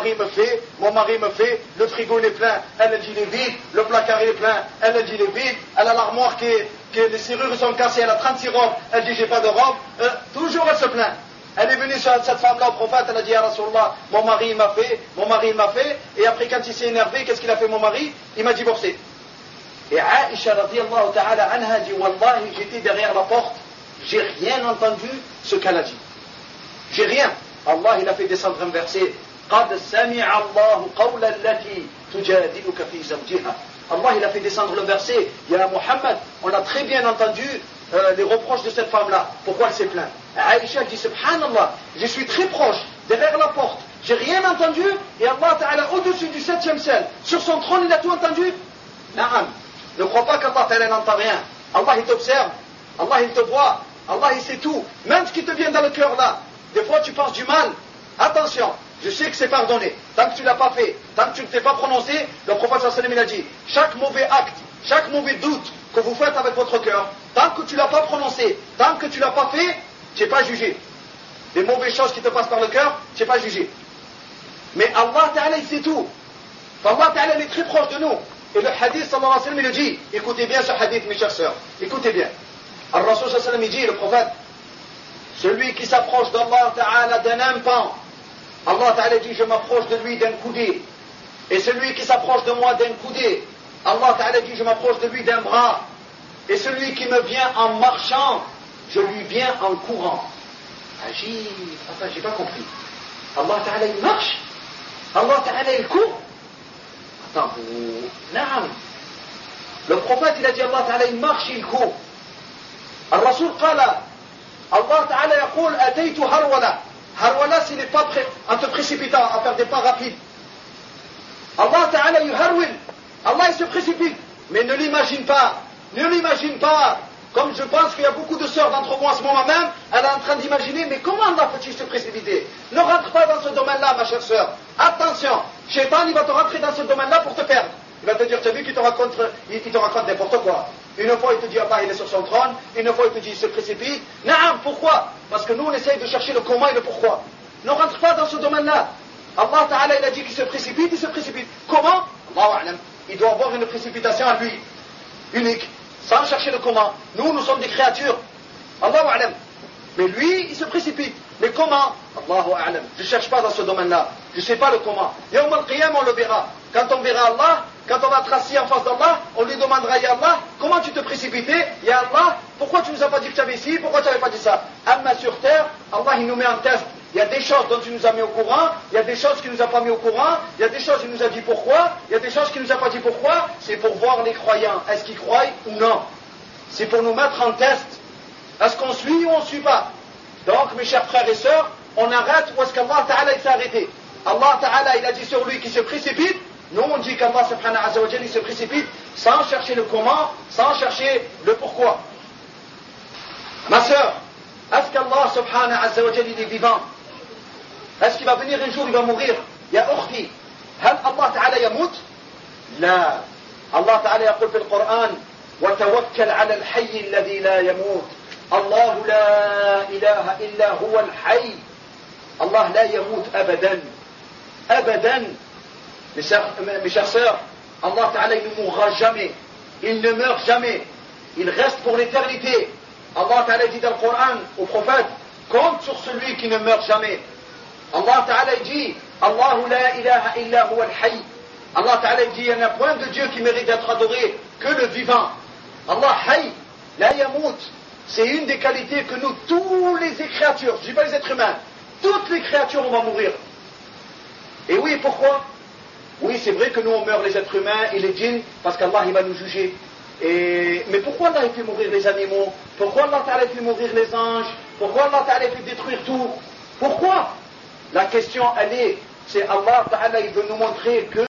le frigo il est plein, elle a dit il est vide, le placard il est plein, elle a dit il est vide, elle a l'armoire que les serrures sont cassées, elle a 36 robes, elle dit j'ai pas de robe, toujours elle se plaint. Elle est venue cette femme-là au prophète, elle a dit Ya Rasulallah, mon mari m'a fait, et après quand il s'est énervé, qu'est-ce qu'il a fait mon mari? Il m'a divorcé. Et Aïcha radiyallahu ta'ala anha dit Wallahi, j'étais derrière la porte, j'ai rien entendu ce qu'elle a dit. J'ai rien. Allah il a fait descendre un verset قَدْ سَمِعَ اللَّهُ قَوْلَ الَّتِي تُجَادِلُكَ فِي زَوْجِهَا. Allah il a fait descendre le verset Ya Muhammad, on a très bien entendu les reproches de cette femme-là. Pourquoi elle s'est plainte? Aïcha dit Subhanallah, je suis très proche, derrière la porte, j'ai rien entendu, et Allah Ta'ala au-dessus du 7e ciel, sur son trône il a tout entendu. Naam. Ne crois pas qu'Allah Ta'ala n'entend rien. Allah il t'observe, Allah il te voit, Allah il sait tout. Même ce qui te vient dans le cœur là, des fois tu penses du mal, attention, je sais que c'est pardonné. Tant que tu ne l'as pas fait, tant que tu ne t'es pas prononcé, le prophète sallallahu alayhi wa sallam il a dit, chaque mauvais acte, chaque mauvais doute que vous faites avec votre cœur, tant que tu ne l'as pas prononcé, tant que tu ne l'as pas fait, tu n'es pas jugé. Les mauvaises choses qui te passent par le cœur, tu n'es pas jugé. Mais Allah Ta'ala il sait tout. Allah Ta'ala il est très proche de nous. Et le hadith sallallahu alayhi wa sallam il le dit, écoutez bien ce hadith mes chers sœurs, écoutez bien. Al-Rasul sallallahu alayhi wa sallam il dit, le prophète, celui qui s'approche d'Allah Ta'ala d'un impan, Allah Ta'ala dit je m'approche de lui d'un coudé. Et celui qui s'approche de moi d'un coudé, Allah Ta'ala dit je m'approche de lui d'un bras. Et celui qui me vient en marchant, je lui viens en courant. Agib, enfin j'ai pas compris. Allah Ta'ala il marche, Allah Ta'ala il court. Attends, naam. Le prophète il a dit Allah Ta'ala il marche, il court. Al-Rasul qala, Allah Ta'ala yaqul ataytu harwala. Harwala c'est les pas en te précipitant, à faire des pas rapides. Allah Ta'ala yuharwil. Allah il se précipite. Mais ne l'imagine pas. Ne l'imagine pas. Comme je pense qu'il y a beaucoup de sœurs d'entre moi en ce moment même, elle est en train d'imaginer, mais comment Allah peut-il se précipiter? Ne rentre pas dans ce domaine-là, ma chère sœur. Attention, Shaitan, il va te rentrer dans ce domaine-là pour te perdre. Il va te dire, tu as vu qu'il te raconte n'importe quoi. Une fois, il te dit, Allah, il est sur son trône. Une fois, il te dit, il se précipite. Naam, pourquoi? Parce que nous, on essaye de chercher le comment et le pourquoi. Ne rentre pas dans ce domaine-là. Allah Ta'ala, il a dit qu'il se précipite, il se précipite. Comment? Allahu a'lam. Il doit avoir une précipitation à lui. Unique. Sans chercher le comment. Nous sommes des créatures. Allahu a'lam. Mais lui, il se précipite. Mais comment? Allahu a'lam. Je ne cherche pas dans ce domaine-là. Je ne sais pas le comment. Yawm al-qiyam, on le verra. Quand on verra Allah, quand on va être assis en face d'Allah, on lui demandera, Ya Allah, comment tu te précipitais? Ya Allah, pourquoi tu nous as pas dit que tu avais ici? Pourquoi tu n'avais pas dit ça? Amma sur terre, Allah, il nous met en test. Il y a des choses dont tu nous as mis au courant, il y a des choses qu'il nous a pas mis au courant, il y a des choses qu'il nous a dit pourquoi, il y a des choses qu'il nous a pas dit pourquoi. C'est pour voir les croyants. Est-ce qu'ils croient ou non? C'est pour nous mettre en test. Est-ce qu'on suit ou on ne suit pas? Donc, mes chers frères et sœurs, on arrête où est-ce qu'Allah Ta'ala il s'est arrêté. Allah Ta'ala il a dit sur lui qu'il se précipite. Nous on dit qu'Allah subhanahu wa ta'ala il se précipite sans chercher le comment, sans chercher le pourquoi. Ma sœur, est-ce qu'Allah subhanahu azza wa jalla il est vivant? Est-ce qu'il va venir un jour, il va mourir? Ya ukhti, هل الله تعالى يموت؟ لا. الله تعالى يقول في القرآن وتوكل على الحي الذي لا يموت. الله لا إله إلا هو الحي. الله لا يموت أبدا أبدا. Mes chers sœurs, Allah Ta'ala il ne mourra jamais, il ne meurt jamais, il reste pour l'éternité. Allah Ta'ala dit dans le Coran au prophète, compte sur celui qui ne meurt jamais. Allah Ta'ala dit, Allahu la ilaha illa huwa al-hayy. Allah Ta'ala dit, il n'y a point de Dieu qui mérite d'être adoré que le vivant. Allah hayy, la yamout. C'est une des qualités que nous, tous les créatures, je ne dis pas les êtres humains, toutes les créatures, on va mourir. Et oui, pourquoi? Oui, c'est vrai que nous, on meurt les êtres humains et les djinns, parce qu'Allah, il va nous juger. Mais pourquoi Allah, il fait mourir les animaux? Pourquoi Allah, Ta'ala, fait mourir les anges? Pourquoi Allah, Ta'ala, fait détruire tout? Pourquoi? La question, elle est, c'est Allah, Ta'ala, il veut nous montrer que